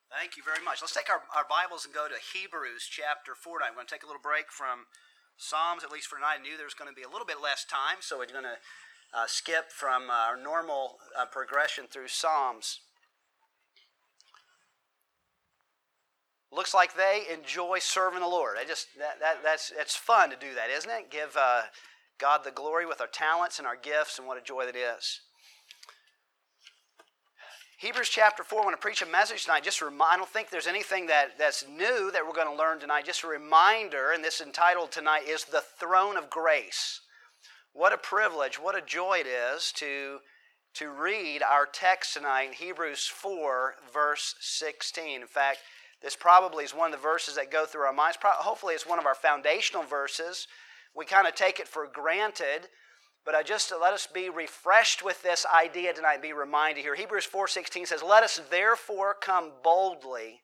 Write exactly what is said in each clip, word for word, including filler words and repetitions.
Thank you very much. Let's take our, our Bibles and go to Hebrews chapter four tonight. We're going to take a little break from Psalms, at least for tonight. I knew there was going to be a little bit less time, so we're going to uh, skip from uh, our normal uh, progression through Psalms. Looks like they enjoy serving the Lord. I just that, that that's it's fun to do that, isn't it? Give uh, God the glory with our talents and our gifts, and what a joy that is. Hebrews chapter four, I want to preach a message tonight. Just remind, I don't think there's anything that, that's new that we're going to learn tonight. Just a reminder, and this entitled tonight is The Throne of Grace. What a privilege, what a joy it is to, to read our text tonight, Hebrews four, verse sixteen. In fact, this probably is one of the verses that go through our minds. Hopefully it's one of our foundational verses. We kind of take it for granted. But I just let us be refreshed with this idea tonight, be reminded here. Hebrews four sixteen says, "Let us therefore come boldly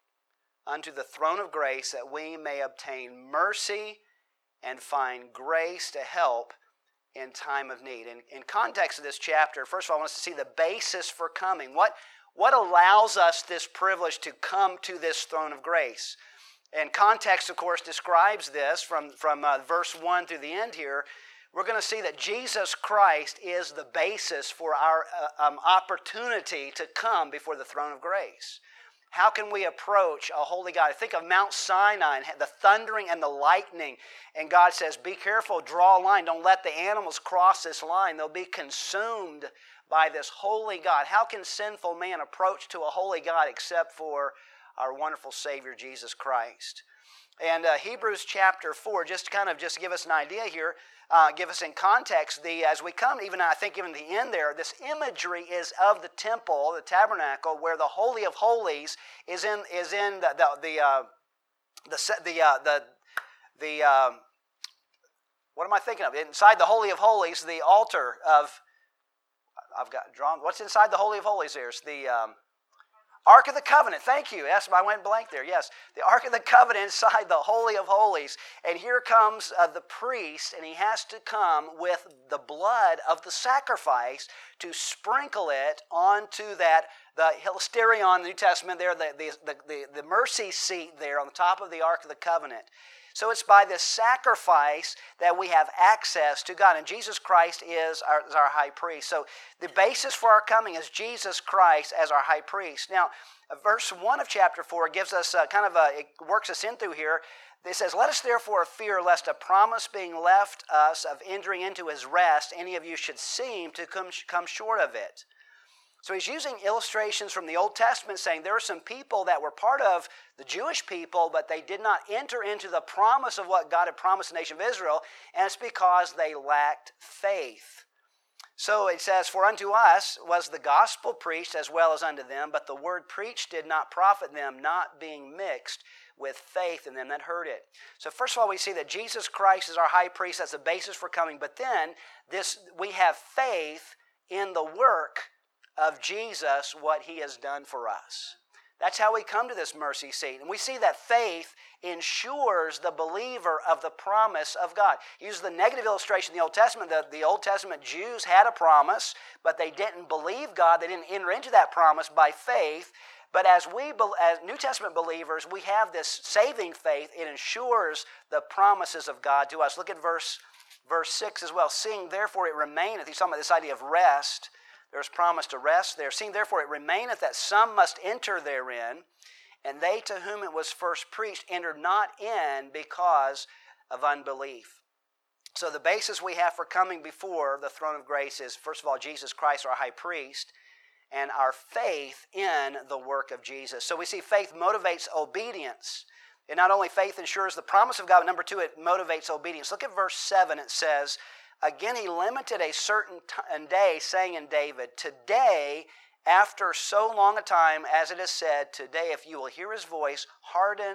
unto the throne of grace, that we may obtain mercy and find grace to help in time of need." In, in context of this chapter, first of all, I want us to see the basis for coming. What, what allows us this privilege to come to this throne of grace? And context, of course, describes this from, from uh, verse one through the end here. We're going to see that Jesus Christ is the basis for our uh, um, opportunity to come before the throne of grace. How can we approach a holy God? Think of Mount Sinai, the thundering and the lightning. And God says, be careful, draw a line. Don't let the animals cross this line. They'll be consumed by this holy God. How can sinful man approach to a holy God except for our wonderful Savior, Jesus Christ? And uh, Hebrews chapter four, just to kind of just give us an idea here, uh, give us in context, the as we come, even I think even the end there, this imagery is of the temple, the tabernacle, where the Holy of Holies is in is in the the the uh, the the uh, the, the uh, what am I thinking of? Inside the Holy of Holies, the altar of I've got drawn. What's inside the Holy of Holies? There's the um, Ark of the Covenant, thank you. Yes, I went blank there. Yes, the Ark of the Covenant inside the Holy of Holies. And here comes uh, the priest, and he has to come with the blood of the sacrifice to sprinkle it onto that, the Hilasterion in the New Testament there, the, the, the, the, the mercy seat there on the top of the Ark of the Covenant. So it's by this sacrifice that we have access to God. And Jesus Christ is our, is our high priest. So the basis for our coming is Jesus Christ as our high priest. Now, verse one of chapter four gives us a, kind of a, it works us in through here. It says, "Let us therefore fear lest a promise being left us of entering into his rest, any of you should seem to come, come short of it." So he's using illustrations from the Old Testament saying there are some people that were part of the Jewish people, but they did not enter into the promise of what God had promised the nation of Israel, and it's because they lacked faith. So it says, "For unto us was the gospel preached as well as unto them, but the word preached did not profit them, not being mixed with faith in them that heard it." So first of all, we see that Jesus Christ is our high priest. That's the basis for coming. But then this we have faith in the work of Jesus, what he has done for us. That's how we come to this mercy seat. And we see that faith ensures the believer of the promise of God. He uses the negative illustration in the Old Testament. The, the Old Testament Jews had a promise, but they didn't believe God. They didn't enter into that promise by faith. But as we, as New Testament believers, we have this saving faith. It ensures the promises of God to us. Look at verse, verse six as well. "Seeing therefore it remaineth," he's talking about this idea of rest. There's promise to rest there. "Seeing therefore it remaineth that some must enter therein, and they to whom it was first preached entered not in because of unbelief." So the basis we have for coming before the throne of grace is, first of all, Jesus Christ, our high priest, and our faith in the work of Jesus. So we see faith motivates obedience. And not only faith ensures the promise of God, but number two, it motivates obedience. Look at verse seven. It says, "Again he limited a certain t- day, saying in David, Today, after so long a time, as it is said, Today, if you will hear his voice, harden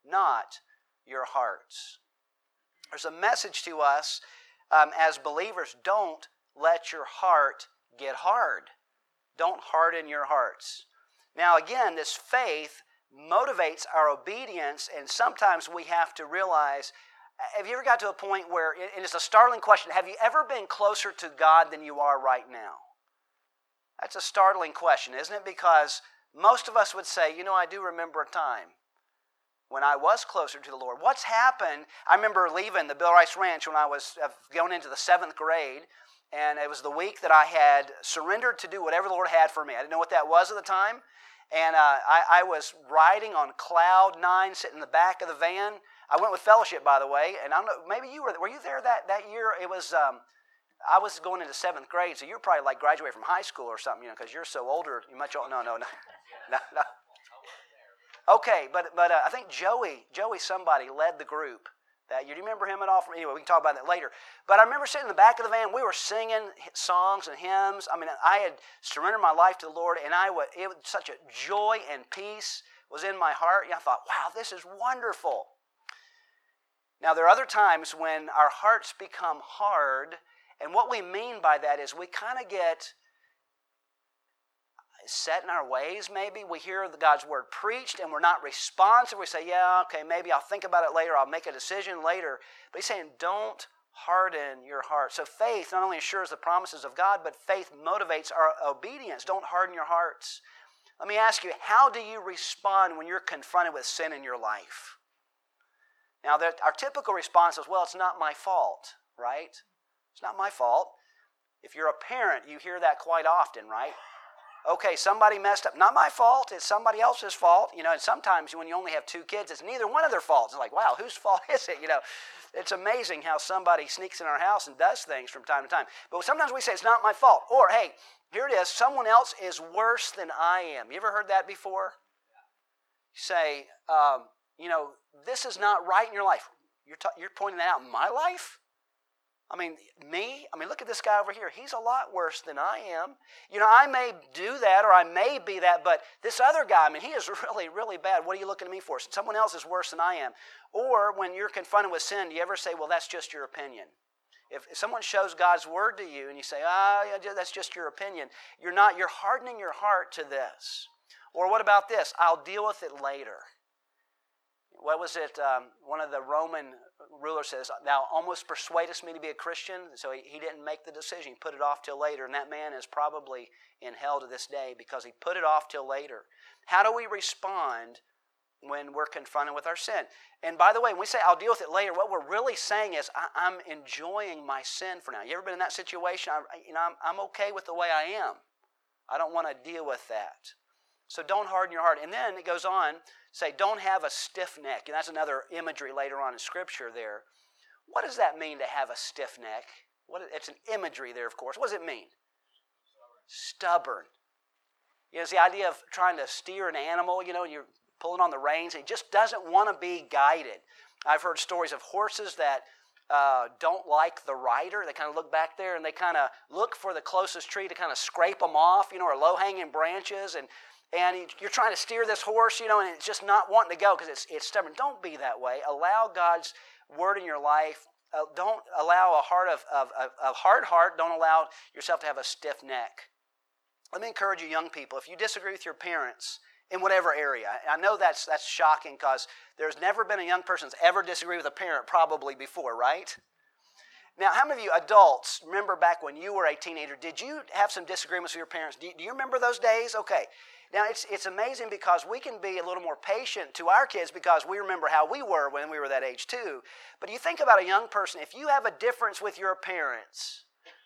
not your hearts." There's a message to us um, as believers. Don't let your heart get hard. Don't harden your hearts. Now again, this faith motivates our obedience, and sometimes we have to realize, have you ever got to a point where, and it's a startling question, have you ever been closer to God than you are right now? That's a startling question, isn't it? Because most of us would say, you know, I do remember a time when I was closer to the Lord. What's happened? I remember leaving the Bill Rice Ranch when I was going into the seventh grade, and it was the week that I had surrendered to do whatever the Lord had for me. I didn't know what that was at the time, and uh, I, I was riding on cloud nine, sitting in the back of the van. I went with fellowship, by the way, and I don't know, maybe you were, were you there that, that year? It was, um, I was going into seventh grade, so you were probably like graduating from high school or something, you know, because you're so older, you much older, no, no, no, no, no. Okay, but but uh, I think Joey, Joey somebody led the group that year. Do you remember him at all? From, anyway, we can talk about that later. But I remember sitting in the back of the van. We were singing songs and hymns. I mean, I had surrendered my life to the Lord, and I was, it was such a joy and peace was in my heart. And I thought, wow, this is wonderful. Now, there are other times when our hearts become hard, and what we mean by that is we kind of get set in our ways, maybe. We hear the God's word preached and we're not responsive. We say, yeah, okay, maybe I'll think about it later. I'll make a decision later. But he's saying, don't harden your heart. So faith not only assures the promises of God, but faith motivates our obedience. Don't harden your hearts. Let me ask you, how do you respond when you're confronted with sin in your life? Now, our typical response is, well, it's not my fault, right? It's not my fault. If you're a parent, you hear that quite often, right? Okay, somebody messed up. Not my fault. It's somebody else's fault. You know, and sometimes when you only have two kids, it's neither one of their faults. It's like, wow, whose fault is it? You know, it's amazing how somebody sneaks in our house and does things from time to time. But sometimes we say, it's not my fault. Or, hey, here it is. Someone else is worse than I am. You ever heard that before? You say, um, you know, this is not right in your life. You're, ta- you're pointing that out in my life? I mean, me, I mean, look at this guy over here. He's a lot worse than I am. You know, I may do that or I may be that, but this other guy, I mean, he is really, really bad. What are you looking at me for? Someone else is worse than I am. Or when you're confronted with sin, do you ever say, well, that's just your opinion? If, if someone shows God's word to you and you say, ah, oh, that's just your opinion, you're not, you're hardening your heart to this. Or what about this? I'll deal with it later. What was it? Um, one of the Roman rulers says, thou almost persuadest me to be a Christian. So he, he didn't make the decision. He put it off till later. And that man is probably in hell to this day because he put it off till later. How do we respond when we're confronted with our sin? And by the way, when we say, I'll deal with it later, what we're really saying is, I, I'm enjoying my sin for now. You ever been in that situation? I, you know, I'm, I'm okay with the way I am. I don't want to deal with that. So don't harden your heart. And then it goes on, say, don't have a stiff neck. And that's another imagery later on in Scripture there. What does that mean to have a stiff neck? What, it's an imagery there, of course. What does it mean? Stubborn. You know, it's the idea of trying to steer an animal, you know, you're pulling on the reins, and he just doesn't want to be guided. I've heard stories of horses that uh, don't like the rider. They kind of look back there, and they kind of look for the closest tree to kind of scrape them off, you know, or low-hanging branches, and And you're trying to steer this horse, you know, and it's just not wanting to go because it's it's stubborn. Don't be that way. Allow God's word in your life. Uh, don't allow a heart of, of, of a hard heart. Don't allow yourself to have a stiff neck. Let me encourage you, young people, if you disagree with your parents in whatever area, I know that's that's shocking because there's never been a young person that's ever disagreed with a parent probably before, right? Now, how many of you adults remember back when you were a teenager, did you have some disagreements with your parents? Do you, do you remember those days? Okay. Now, it's it's amazing because we can be a little more patient to our kids because we remember how we were when we were that age too. But you think about a young person, if you have a difference with your parents,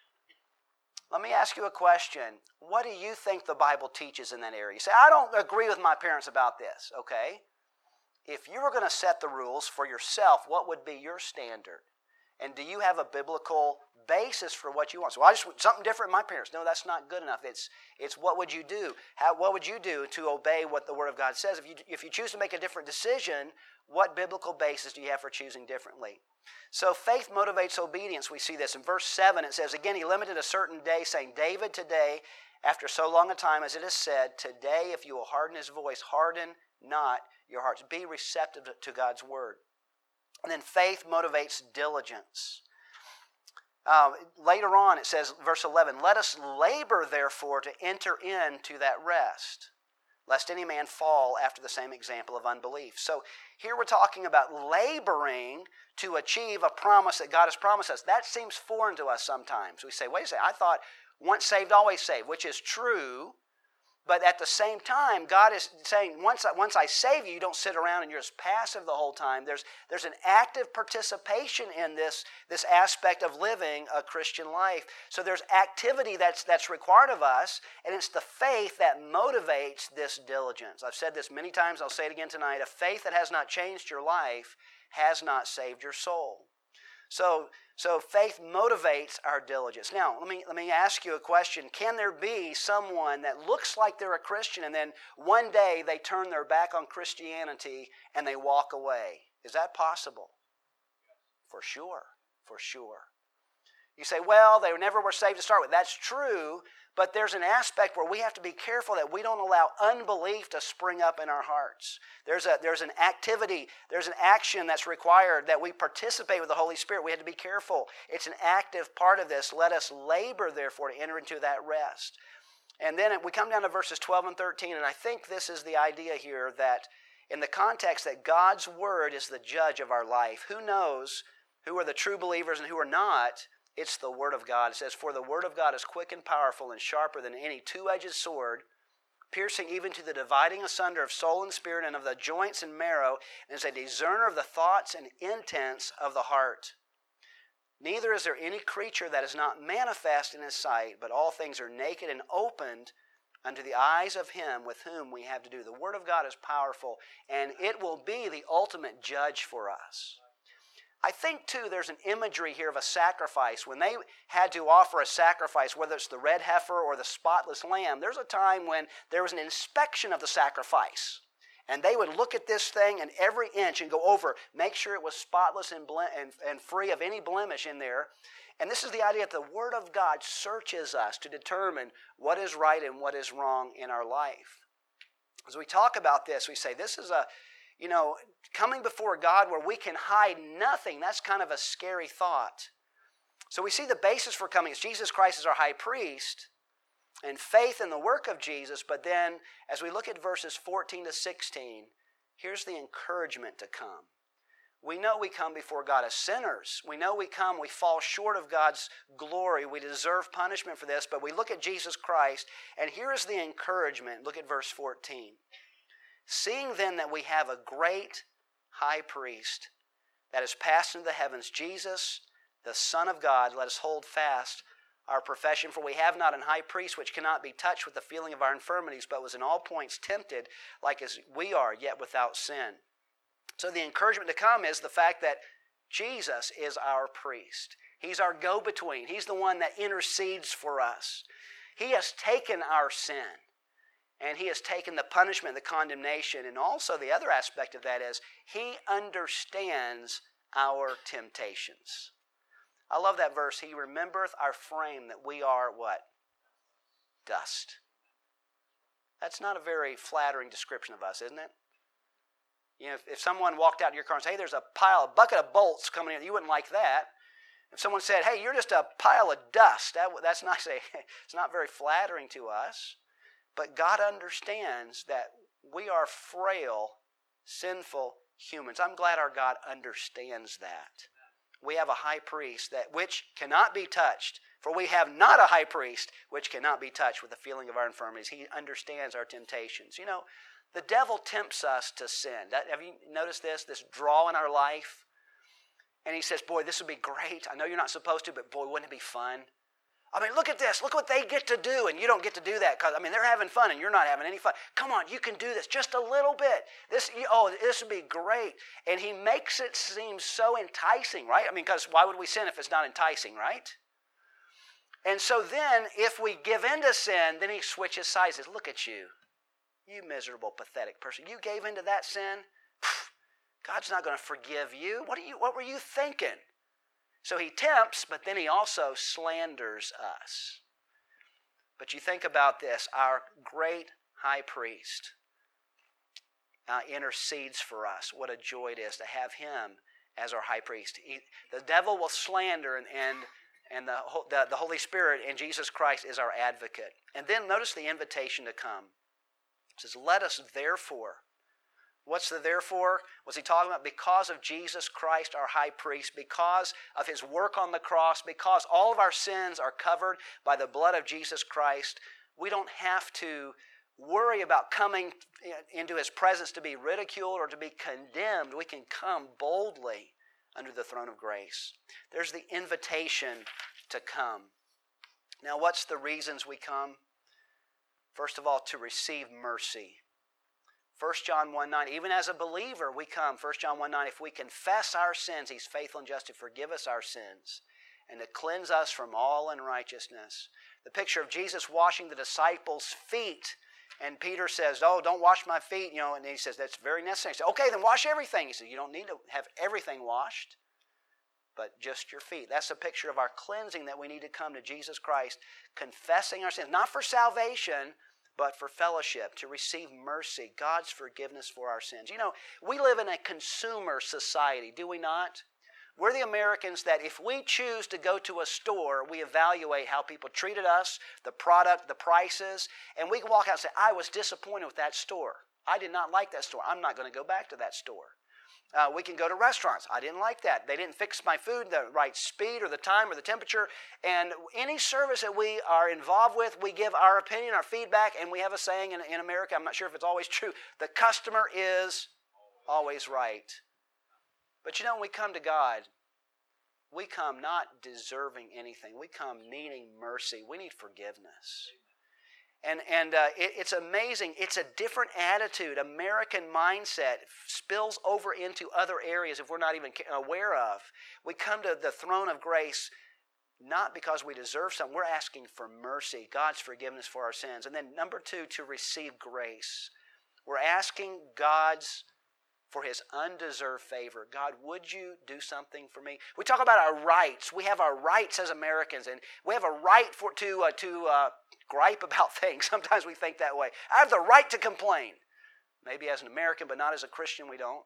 let me ask you a question. What do you think the Bible teaches in that area? You say, I don't agree with my parents about this. Okay. If you were going to set the rules for yourself, what would be your standard? And do you have a biblical basis for what you want? So I just something different than my parents. No, that's not good enough. It's it's what would you do? How what would you do to obey what the Word of God says? If you if you choose to make a different decision, what biblical basis do you have for choosing differently? So faith motivates obedience. We see this in verse seven. It says, again, he limited a certain day, saying, David, today, after so long a time, as it is said, today, if you will harden his voice, harden not your hearts. Be receptive to God's word. And then faith motivates diligence. Uh, later on it says, verse eleven, let us labor therefore to enter into that rest, lest any man fall after the same example of unbelief. So here we're talking about laboring to achieve a promise that God has promised us. That seems foreign to us sometimes. We say, wait a second, I thought once saved, always saved, which is true. But at the same time, God is saying, once I, once I save you, you don't sit around and you're just passive the whole time. There's, there's an active participation in this, this aspect of living a Christian life. So there's activity that's, that's required of us, and it's the faith that motivates this diligence. I've said this many times, I'll say it again tonight. A faith that has not changed your life has not saved your soul. So, so faith motivates our diligence. Now, let me, let me ask you a question. Can there be someone that looks like they're a Christian and then one day they turn their back on Christianity and they walk away? Is that possible? For sure, for sure. You say, well, they never were saved to start with. That's true, but there's an aspect where we have to be careful that we don't allow unbelief to spring up in our hearts. There's a there's an activity, there's an action that's required that we participate with the Holy Spirit. We have to be careful. It's an active part of this. Let us labor, therefore, to enter into that rest. And then we come down to verses twelve and thirteen, and I think this is the idea here that in the context that God's Word is the judge of our life. Who knows who are the true believers and who are not? It's the Word of God. It says, for the Word of God is quick and powerful and sharper than any two-edged sword, piercing even to the dividing asunder of soul and spirit and of the joints and marrow, and is a discerner of the thoughts and intents of the heart. Neither is there any creature that is not manifest in His sight, but all things are naked and opened unto the eyes of Him with whom we have to do. The Word of God is powerful, and it will be the ultimate judge for us. I think, too, there's an imagery here of a sacrifice. When they had to offer a sacrifice, whether it's the red heifer or the spotless lamb, there's a time when there was an inspection of the sacrifice. And they would look at this thing and every inch and go over, make sure it was spotless and, ble- and, and free of any blemish in there. And this is the idea that the Word of God searches us to determine what is right and what is wrong in our life. As we talk about this, we say this is a You know, coming before God where we can hide nothing, that's kind of a scary thought. So we see the basis for coming is Jesus Christ is our high priest and faith in the work of Jesus. But then as we look at verses fourteen to sixteen, here's the encouragement to come. We know we come before God as sinners. We know we come, we fall short of God's glory. We deserve punishment for this, but we look at Jesus Christ, and here is the encouragement. Look at verse fourteen. Seeing then that we have a great high priest that is passed into the heavens, Jesus, the Son of God, let us hold fast our profession. For we have not an high priest which cannot be touched with the feeling of our infirmities, but was in all points tempted like as we are, yet without sin. So the encouragement to come is the fact that Jesus is our priest. He's our go-between. He's the one that intercedes for us. He has taken our sin. And He has taken the punishment, the condemnation, and also the other aspect of that is He understands our temptations. I love that verse. He remembereth our frame that we are what? Dust. That's not a very flattering description of us, isn't it? You know, if, if someone walked out to your car and said, hey, there's a pile, a bucket of bolts coming in, you wouldn't like that. If someone said, hey, you're just a pile of dust, that, that's not, it's not very flattering to us. But God understands that we are frail, sinful humans. I'm glad our God understands that. We have a high priest that which cannot be touched. For we have not a high priest which cannot be touched with the feeling of our infirmities. He understands our temptations. You know, the devil tempts us to sin. That, have you noticed this? This draw in our life? And he says, boy, this would be great. I know you're not supposed to, but boy, wouldn't it be fun? I mean, look at this. Look what they get to do, and you don't get to do that because, I mean, they're having fun, and you're not having any fun. Come on, you can do this just a little bit. This, oh, this would be great. And he makes it seem so enticing, right? I mean, because why would we sin if it's not enticing, right? And so then, if we give in to sin, then he switches sides. Says, look at you, you miserable, pathetic person. You gave into that sin? God's not going to forgive you. What are you? What were you thinking? So he tempts, but then he also slanders us. But you think about this, our great high priest uh, intercedes for us. What a joy it is to have him as our high priest. He, the devil will slander, and, and, and the, the, the Holy Spirit and Jesus Christ is our advocate. And then notice the invitation to come. It says, let us therefore. What's the therefore? Was he talking about because of Jesus Christ, our high priest, because of his work on the cross, because all of our sins are covered by the blood of Jesus Christ, we don't have to worry about coming into His presence to be ridiculed or to be condemned. We can come boldly under the throne of grace. There's the invitation to come. Now, what's the reasons we come? First of all, to receive mercy. First John one nine, even as a believer we come. First John one nine, if we confess our sins, He's faithful and just to forgive us our sins and to cleanse us from all unrighteousness. The picture of Jesus washing the disciples' feet, and Peter says, oh, don't wash my feet, you know, and he says, that's very necessary. He said, okay, then wash everything. He said, you don't need to have everything washed, but just your feet. That's a picture of our cleansing, that we need to come to Jesus Christ, confessing our sins, not for salvation, but for fellowship, to receive mercy, God's forgiveness for our sins. You know, we live in a consumer society, do we not? We're the Americans that if we choose to go to a store, we evaluate how people treated us, the product, the prices, and we can walk out and say, I was disappointed with that store. I did not like that store. I'm not going to go back to that store. Uh, we can go to restaurants. I didn't like that. They didn't fix my food the right speed or the time or the temperature. And any service that we are involved with, we give our opinion, our feedback, and we have a saying in, in America, I'm not sure if it's always true, the customer is always right. But you know, when we come to God, we come not deserving anything. We come needing mercy. We need forgiveness. And, and uh, it, it's amazing. It's a different attitude. American mindset spills over into other areas if we're not even aware of. We come to the throne of grace not because we deserve something. We're asking for mercy, God's forgiveness for our sins. And then number two, to receive grace. We're asking God's for His undeserved favor. God, would you do something for me? We talk about our rights. We have our rights as Americans, and we have a right for to uh, to uh, gripe about things. Sometimes we think that way. I have the right to complain. Maybe as an American, but not as a Christian, we don't.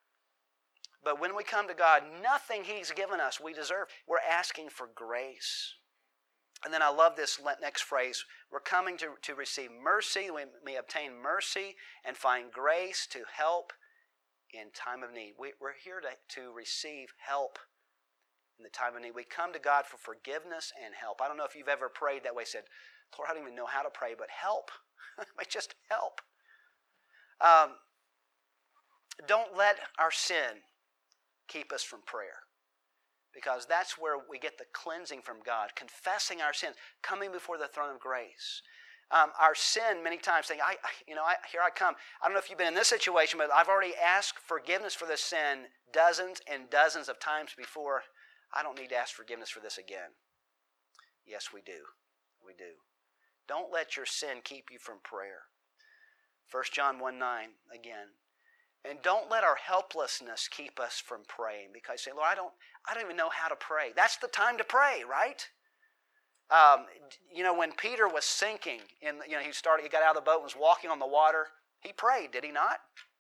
But when we come to God, nothing He's given us we deserve. We're asking for grace. And then I love this next phrase. We're coming to, to receive mercy. We may obtain mercy and find grace to help in time of need. We, we're here to, to receive help in the time of need. We come to God for forgiveness and help. I don't know if you've ever prayed that way, said, Lord, I don't even know how to pray, but help. Just help. Um, don't let our sin keep us from prayer, because that's where we get the cleansing from God, confessing our sins, coming before the throne of grace. Um, our sin many times saying, I, you know, I, here I come. I don't know if you've been in this situation, but I've already asked forgiveness for this sin dozens and dozens of times before. I don't need to ask forgiveness for this again. Yes, we do. We do. Don't let your sin keep you from prayer. First John one nine again. And don't let our helplessness keep us from praying, because you say, Lord, I don't, I don't even know how to pray. That's the time to pray, right? Um, you know, when Peter was sinking, in, you know, he started, he got out of the boat and was walking on the water. He prayed, did he not?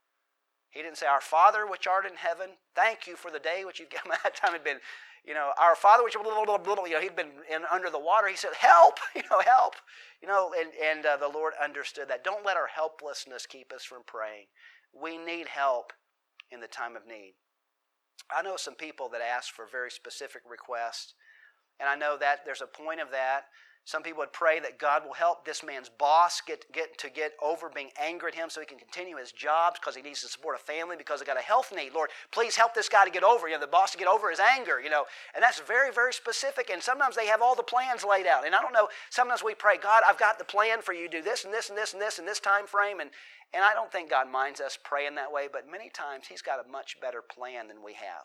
He didn't say, Our Father which art in heaven, thank you for the day which you've given. That time had been, you know, Our Father which, blah, blah, blah, blah, you know, he'd been in, under the water. He said, help, you know, help. You know, and, and uh, the Lord understood that. Don't let our helplessness keep us from praying. We need help in the time of need. I know some people that ask for very specific requests. And I know that there's a point of that. Some people would pray that God will help this man's boss get, get to get over being angry at him so he can continue his job, because he needs to support a family, because he got a health need. Lord, please help this guy to get over, you know, the boss to get over his anger, you know. And that's very, very specific. And sometimes they have all the plans laid out. And I don't know, sometimes we pray, God, I've got the plan for you to do this and this and this and this in this time frame. And, and I don't think God minds us praying that way, but many times He's got a much better plan than we have.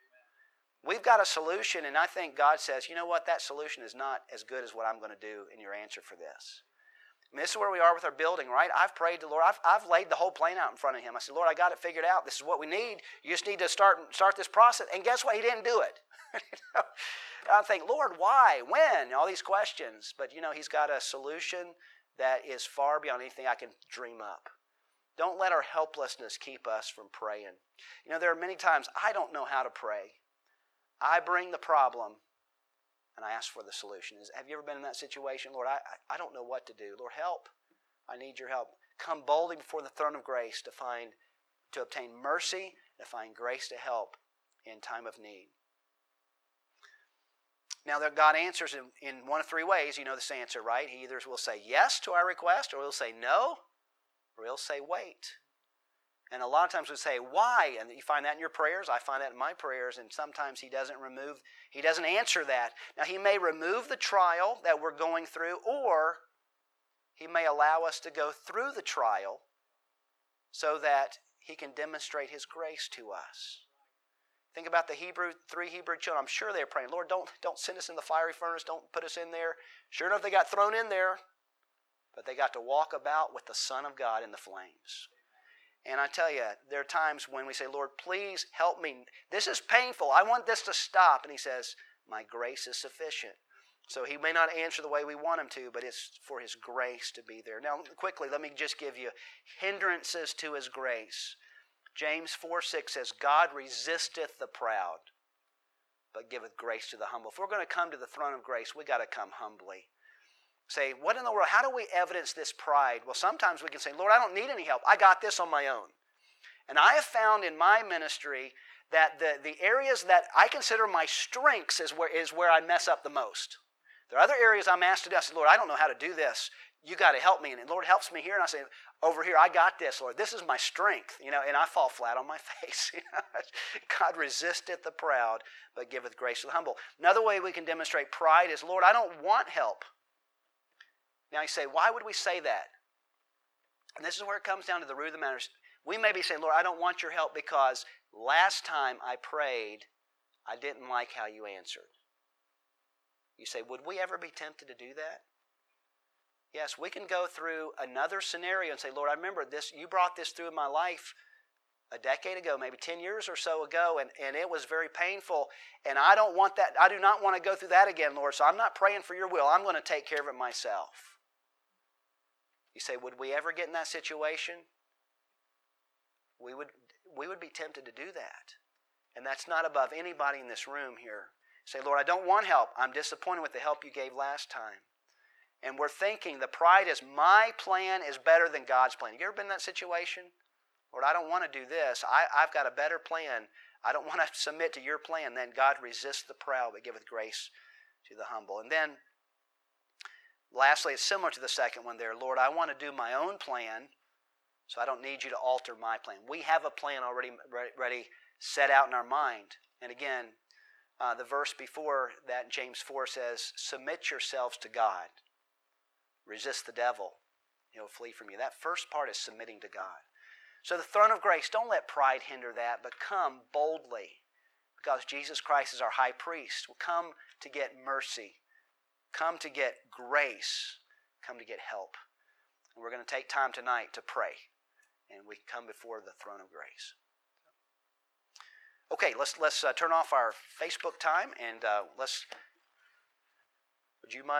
We've got a solution, and I think God says, you know what, that solution is not as good as what I'm going to do in your answer for this. I mean, this is where we are with our building, right? I've prayed to the Lord. I've, I've laid the whole plan out in front of Him. I said, Lord, I got it figured out. This is what we need. You just need to start start this process. And guess what? He didn't do it. You know? I think, Lord, why? When? All these questions. But, you know, He's got a solution that is far beyond anything I can dream up. Don't let our helplessness keep us from praying. You know, there are many times I don't know how to pray. I bring the problem, and I ask for the solution. Have you ever been in that situation? Lord, I, I don't know what to do. Lord, help. I need your help. Come boldly before the throne of grace to find, to obtain mercy, to find grace to help in time of need. Now, God answers in, in one of three ways. You know this answer, right? He either will say yes to our request, or He'll say no, or he'll say, wait. And a lot of times we say, why? And you find that in your prayers. I find that in my prayers. And sometimes he doesn't remove, he doesn't answer that. Now, he may remove the trial that we're going through, or he may allow us to go through the trial so that he can demonstrate his grace to us. Think about the Hebrew, three Hebrew children. I'm sure they're praying, Lord, don't, don't send us in the fiery furnace. Don't put us in there. Sure enough, they got thrown in there. But they got to walk about with the Son of God in the flames. And I tell you, there are times when we say, Lord, please help me. This is painful. I want this to stop. And he says, my grace is sufficient. So he may not answer the way we want him to, but it's for his grace to be there. Now, quickly, let me just give you hindrances to his grace. James four six says, God resisteth the proud, but giveth grace to the humble. If we're going to come to the throne of grace, we got to come humbly. Say, what in the world? How do we evidence this pride? Well, sometimes we can say, Lord, I don't need any help. I got this on my own. And I have found in my ministry that the, the areas that I consider my strengths is where, is where I mess up the most. There are other areas I'm asked to do. I say, Lord, I don't know how to do this. You got to help me. And the Lord helps me here. And I say, over here, I got this, Lord. This is my strength. You know, and I fall flat on my face. You know? God resisteth the proud, but giveth grace to the humble. Another way we can demonstrate pride is, Lord, I don't want help. Now you say, why would we say that? And this is where it comes down to the root of the matter. We may be saying, Lord, I don't want your help because last time I prayed, I didn't like how you answered. You say, would we ever be tempted to do that? Yes, we can go through another scenario and say, Lord, I remember this. You brought this through in my life a decade ago, maybe ten years or so ago, and, and it was very painful. And I don't want that. I do not want to go through that again, Lord. So I'm not praying for your will. I'm going to take care of it myself. You say, would we ever get in that situation? We would, we would be tempted to do that. And that's not above anybody in this room here. Say, Lord, I don't want help. I'm disappointed with the help you gave last time. And we're thinking the pride is my plan is better than God's plan. You ever been in that situation? Lord, I don't want to do this. I, I've got a better plan. I don't want to submit to your plan. Then God resists the proud, but giveth grace to the humble. And then, lastly, it's similar to the second one there. Lord, I want to do my own plan, so I don't need you to alter my plan. We have a plan already ready set out in our mind. And again, uh, the verse before that, James four says, submit yourselves to God. Resist the devil. He'll flee from you. That first part is submitting to God. So the throne of grace, don't let pride hinder that, but come boldly because Jesus Christ is our high priest. We'll come to get mercy. Come to get grace. Come to get help. And we're going to take time tonight to pray. And we come before the throne of grace. Okay, let's let's uh, turn off our Facebook time and uh, let's. Would you mind?